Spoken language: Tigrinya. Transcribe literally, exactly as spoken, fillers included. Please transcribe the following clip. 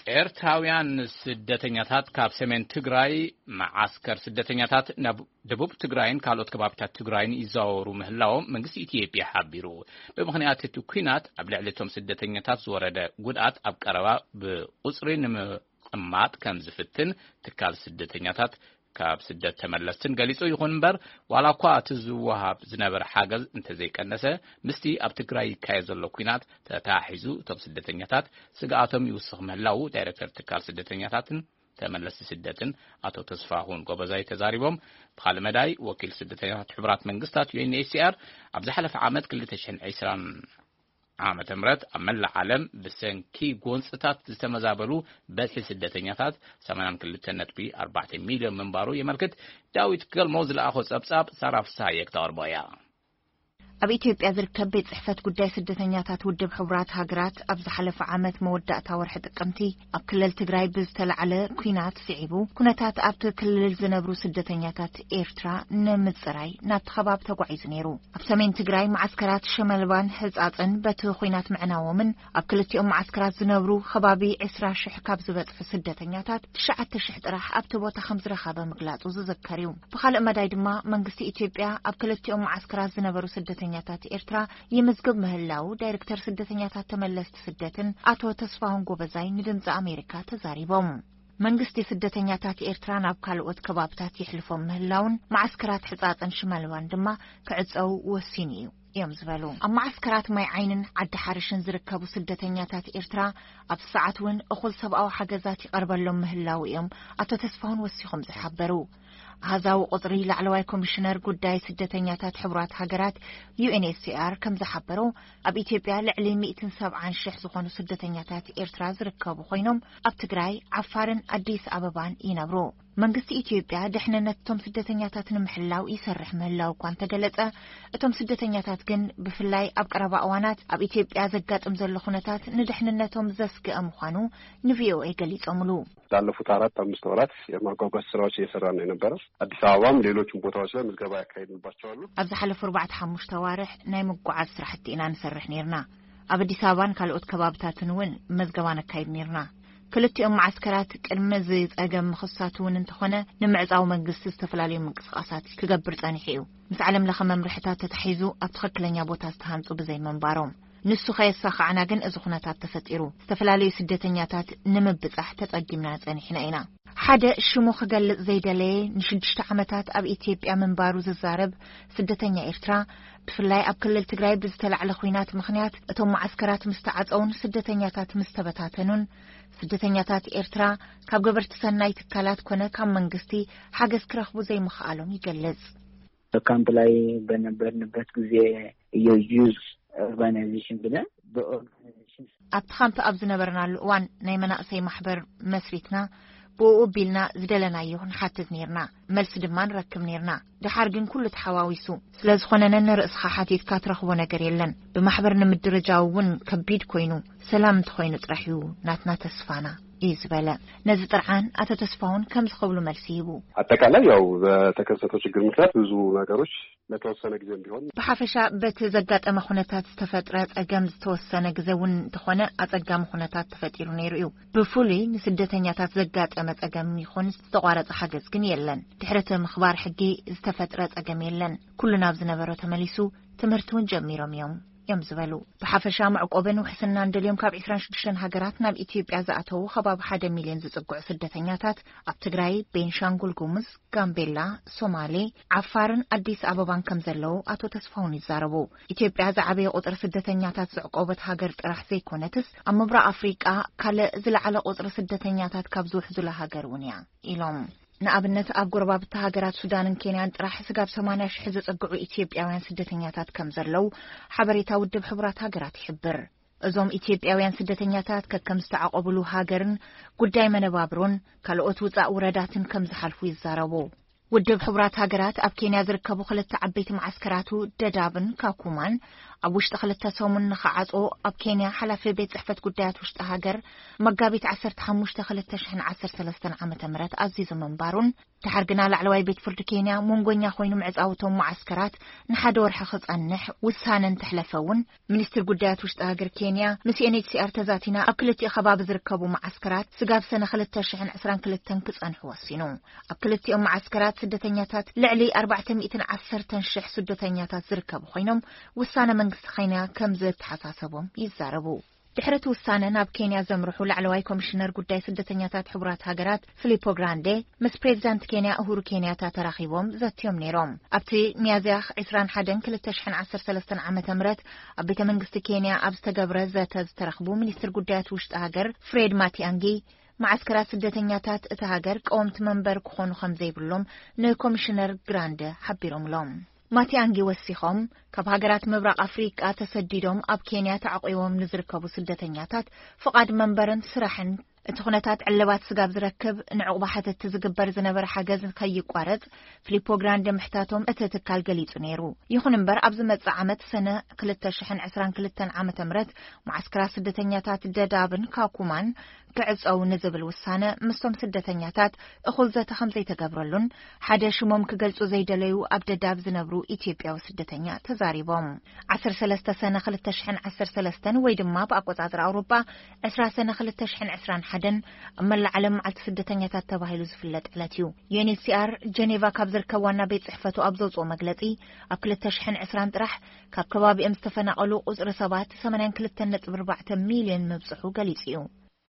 ኤርትራውያን ስደተኛታት ካብ ሰሜን ትግራይ ማዓስከር ስደተኛታት ናብ ደቡብ ትግራይን ካልኦት ከባቢታት ትግራይን ይዛወሩ ምህላዎም መንግስቲ ኢትዮጵያ ሓቢሩ ብምኽንያት እቲ ኩናት ኣብ ልዕሊቶም ስደተኛታት ዝወረደ ጉድኣት ኣብ ቀረባ ብቁጽሪ ንምቕማጥ ከም ዝፍትን ትካል ስደተኛታት ካብ ስደት ተመለስትን ገሊጹ ይኹን እምበር ዋላ እኳ እቲ ዝወሃብ ዝነበረ ሓገዝ እንተዘይቀነሰ ምስቲ ኣብ ትግራይ ይካየድ ዘሎ ኩናት ተታሒዙ እቶም ስደተኛታት ስግኣቶም ይውስኽ ምህላው ዳይሬክተር ትካል ስደተኛታትን ተመለስቲ ስደትን አቶ ተስፋሁን ጎበዛይ ተዛሪቦም ብኻልእ መዳይ ወኪል ስደተኛታት ሕብራት መንግስታት ዩ ኤን ኤች ሲ አር ኣብ ዝሓለፈ ዓመት ክልተ ሽሕን ዒስራን ዓመተ ምህረት ኣብ መላእ ዓለም ብሰንኪ ጎንፅታት ዝተመዛበሉ በዝሒ ስደተኛታት ሰማንያ ክልተ ነጥቢ ኣርባዕተ ሚልዮን ምንባሩ የመልክት ዳዊት ገልሞ ዝለኣኾ ጸብጻብ ሳራፍሳ የክተርቦያ ኣብ ኢትዮጵያ ዝርከብ ቤት ጽሕፈት ጉዳይ ስደተኛታት ውድብ ሕብራት ሃገራት ኣብ ዝሓለፈ ዓመት መወዳእታ ወርሒ ጥቅምቲ ኣብ ክልል ትግራይ ብዝተለዓለ ኩናት ስዒቡ ኩነታት ኣብቲ ክልል ዝነብሩ ስደተኛታት ኤርትራ ንምጽራይ ናብ ከባቢ ተጓዒዙ ነይሩ ኣብ ሰሜን ትግራይ ማዓስከራት ሸመልባን ህጻጽን በቲ ኩናት ምዕናዎምን ኣብ ክልቲኦም ማዓስከራት ዝነብሩ ከባቢ عشرين ሽሕ ካብ ዝበጽሑ ስደተኛታት ትሽዓተ ሽሕ ጥራሕ ኣብቲ ቦታ ከም ዝረኸበ ምግላጹ ዝዝከር እዩ ብኻልእ መዳይ ድማ መንግስቲ ኢትዮጵያ ኣብ ክልቲኦም ማዓስከራት ዝነበሩ ስደተኛታት ስደተኛታት ኤርትራ የመዝገብ ምህላው ዳይሬክተር ስደተኛታት ተመለስቲ ስደትን አቶ ተስፋሁን ጎበዛይ ንድምጽ አሜሪካ ተዛሪቦም መንግስቲ ስደተኛታት ኤርትራ ናብ ካልኦት ከባብታት ይሕልፎም ምህላውን ማዓስከራት ሕጻጽን ሽመልባን ድማ ክዕጸው ወሲኑ እዩ እዮም ዝበሉ ኣብ ማዓስከራት ማይ ዓይንን ዓዲ ሓርሽን ዝርከቡ ስደተኛታት ኤርትራ ኣብ ሰዓት እውን እኹል ሰብኣዊ ሓገዛት ይቀርበሎም ምህላው እዮም አቶ ተስፋሁን ወሲኹም ዝሓበሩ هذا قطري لعلواي كوميشنر قداي سدتنياتات حبرات هاجرات يو إن إس سي آر كم زحبرو أب إثيوبيا لعلي مئتين سبعين شح زخونو سدتنياتات إرتراز ركبوا خينهم أب تجراي عفارن أديس أبابان ينبرو منقص إثيوبيا دحنا نتم سدتنياتات نمحلاو يسرح مهلاو كوانتا قلتا اتم سدتنياتات كن بفلاي أب قربا أوانات أب إثيوبيا زقات أمزل خونتات ندحنا نتم زسك أمخانو نفيو إي قليت أملو ላለፉት አራት አምስት ወራት የማጓጓዝ ስራዎች እየሰራን ነው የነበረው አዲስ አበባም ሌሎችም ቦታዎች ላይ ምዝገባ ያካሄድንባቸዋል ኣብ ዝሓለፈ ኣርባዕተ ሓሙሽተ ተዋርሕ ናይ ምጓዓዝ ስራሕቲ ኢና ንሰርሕ ነርና ኣብ አዲስ አበባን ካልኦት ከባቢታትን እውን መዝገባ ነካይድ ነርና ክልቲኦም ማዓስከራት ቅድመ ዝጸገም ምኽሳቱን እንተኾነ ንምዕጻው መንግስቲ ዝተፈላለዩ ምንቅስቃሳት ክገብር ጸኒሑ እዩ ምስ ዓለም ለኸ መምርሕታት ተታሒዙ ኣብ ትኽክለኛ ቦታ ዝተሃንጹ ብዘይ መንባሮም ንሱ ኸይሳኻዕና ግን እዚ ኩነታት ተፈጢሩ ዝተፈላለዩ ስደተኛታት ንምብጻሕ ተጸጊምና ጸኒሕና ኢና ሓደ ሽሙ ክገልጽ ዘይደለየ ንሽዱሽተ ዓመታት ኣብ ኢትዮጵያ መንባሩ ዝዛረብ ስደተኛ ኤርትራ ብፍላይ ኣብ ክልል ትግራይ ብዝተለዓለ ኩናት ምኽንያት እቶም ማዓስከራት ምስተዓጸውን ስደተኛታት ምስተበታተኑን ስደተኛታት ኤርትራ ካብ ገበርቲ ሰናይ ትካላት ኮነ ካብ መንግስቲ ሓገዝ ክረኽቡ ዘይምኽኣሎም ይገልጽ ካምፕ ላይ በነበርንበት ጊዜ የዩዝ ኦርጋናይዜሽን ብለን በኦርጋናይዜሽን አብታም ተአብዝ ነበርናል ዋን ናይ መናእሰይ ማሕበር መስሪትና ብኡ ቢልና ዝደለናዮ ንሓትት ነርና መልስ ድማ ንረክብ ነርና ድሓር ግን ኩሉ ተሓዋዊሱ ስለዝኾነነ ንርእስኻ ሓቲትካ ትረኽቦ ነገር የለን ብማሕበር ንምድረጃውን ከቢድ ኮይኑ ሰላም እንትኾይኑ ጥራሕ እዩ ናትና ተስፋና ይዝበለ ነዚ ጥርዓን አቶ ተስፋውን ከም ዝኸብሉ መልስ ይቡ አጠቃላይ ያው በተከሰተው ችግር ምክንያት ብዙ ነገሮች ለተወሰነ ጊዜም ቢሆን በሐፈሻ በተዘጋጠመ ሁኔታት ተፈጥረ ጸገም ዝተወሰነ ጊዜውን ተኾነ አጸጋም ሁኔታት ተፈጢሩ ነይሩ እዩ ብፉሊ ንስደተኛታት ዘጋጠመ ጸገም ይኹን ዝተቋረጸ ሓገዝ ግን የለን ድሕረተ ምኽባር ሕጊ ዝተፈጥረ ጸገም የለን ኩሉ ናብ ዝነበረ ተመሊሱ ትምህርቱን ጀሚሮም እዮም يوم زبالو بحفشة معقوبين وحسنا ندليوم كاب عشرين شدشن هاجراتنا بإثيوبيا زعتو خباب حدا مليون زتقع سدتنياتات أبتغراي بينشانغول غومز غامبيلا سومالي عفارن أديس أبابان كمزلو أتو تسفون الزاربو إثيوبيا زعبي قطر سدتنياتات زعقوبت هاجرت راح زي كونتس أما برا أفريقيا كال زل على قطر سدتنياتات كابزو حزولا هاجرونيا إلوم نأبنت أبغرباب تهاجرات سودان كينيان راح سجاب ثمانية حزب أجرو إثيوبياوين سدتنياتات كمزلو حبريتا ودب حبرات هاجرات حبر أزوم إثيوبياوين سدتنياتات ككم استعقبلو هاجرن قد دايما نبابرون كالوت وزع ورداتن كم زحلفو يزاربو ودب حبرات هاجرات أب كينيا زركبو خلت عبيت معسكراتو ددابن كاكومان ኣብ ውሽጢ ክልተ ሰሙን ንኸዓጽኦ ኣብ ኬንያ ሓላፊ ቤት ጽሕፈት ጉዳያት ውሽጢ ሃገር መጋቢት ዓሰርተ ሓሙሽተ ክልተ ሽሕን ዓሰርተ ሰለስተ ዓመተ ምህረት ኣዚዙ ምንባሩን ተሓርግና ላዕለዋይ ቤት ፍርዲ ኬንያ ሞንጎኛ ኮይኑ ምዕጻውቶም ማዓስከራት ንሓደ ወርሒ ክጸንሕ ውሳነ እንተሕለፈውን ሚኒስትር ጉዳያት ውሽጢ ሃገር ኬንያ ምስ ኤን ኤች ሲ ኣር ተዛቲና ኣብ ክልቲኡ ከባቢ ዝርከቡ ማዓስከራት ስጋብ ሰነ ክልተ ሽሕን ዕስራን ክልተን ክጸንሑ ወሲኑ ኣብ ክልቲኦም ማዓስከራት ስደተኛታት ልዕሊ ኣርባዕተ ሚእትን ዓሰርተ ሽሕ ስደተኛታት ዝርከቡ ኮይኖም ውሳነ መንግስቲ ኬንያ ከም ዝተሓሳሰቦም ይዛረቡ ድሕረት ውሳነ ናብ ኬንያ ዘምርሑ ላዕለዋይ ኮሚሽነር ጉዳይ ስደተኛታት ሕቡራት ሃገራት ፊሊፖ ግራንዴ ምስ ፕሬዚዳንት ኬንያ እሁሩ ኬንያታ ተራኺቦም ዘትዮም ነይሮም ኣብቲ ሚያዝያ ዕስራን ሓደን ክልተ ሽሕን ዓሰርተ ሰለስተ ዓመተ ምህረት ኣብ ቤተ መንግስቲ ኬንያ ኣብ ዝተገብረ ዘተ ዝተረኽቡ ሚኒስትር ጉዳያት ውሽጢ ሃገር ፍሬድ ማቲኣንጊ ማዓስከራት ስደተኛታት እቲ ሃገር ቀወምቲ መንበር ክኾኑ ከም ዘይብሎም ንኮሚሽነር ግራንዴ ሓቢሮምሎም ማቲኣንጊ ወሲኾም ካብ ሃገራት ምብራቅ ኣፍሪቃ ተሰዲዶም ኣብ ኬንያ ተዓቂቦም ንዝርከቡ ስደተኛታት ፍቃድ መንበርን ስራሕን እቲ ኩነታት ዕለባት ስጋብ ዝረክብ ንዕቁባ ሓተት ዝግበር ዝነበረ ሓገዝ ከይቋረጽ ፊሊፖ ግራንዴ ምሕታቶም እቲ ትካል ገሊጹ ነይሩ ይኹን እምበር ኣብ ዝመጽእ ዓመት ሰነ ክልተ ሽሕን ዕስራን ክልተን ዓመተ ምህረት ማዓስከራት ስደተኛታት ደዳብን ካኩማን ክዕጸው ንዝብል ውሳነ ምስቶም ስደተኛታት እኹል ዘተ ከም ዘይተገብረሉን ሓደ ሽሞም ክገልጹ ዘይደለዩ ኣብ ደዳብ ዝነብሩ ኢትዮጵያዊ ስደተኛ ተዛሪቦም ዓሰርተ ሰለስተ ሰነ ክልተ ሽሕን ዓሰርተ ሰለስተን ወይ ድማ ብኣቆጻጽር ኣውሮፓ ዕስራ ሰነ ክልተ ሽሕን ዕስራን ሓደን መላእ ዓለም መዓልቲ ስደተኛታት ተባሂሉ ዝፍለጥ ዕለት እዩ ዩኤን ኤች ሲ ኣር ጀኔቫ ካብ ዝርከብ ዋና ቤት ጽሕፈቱ ኣብ ዘውፅኦ መግለጺ ኣብ ክልተ ሽሕን ዕስራን ጥራሕ ካብ ከባቢኦም ዝተፈናቐሉ ቁጽሪ ሰባት ሰማንያ ክልተ ነጥቢ ኣርባዕተ ሚልዮን ምብጽሑ ገሊጹ እዩ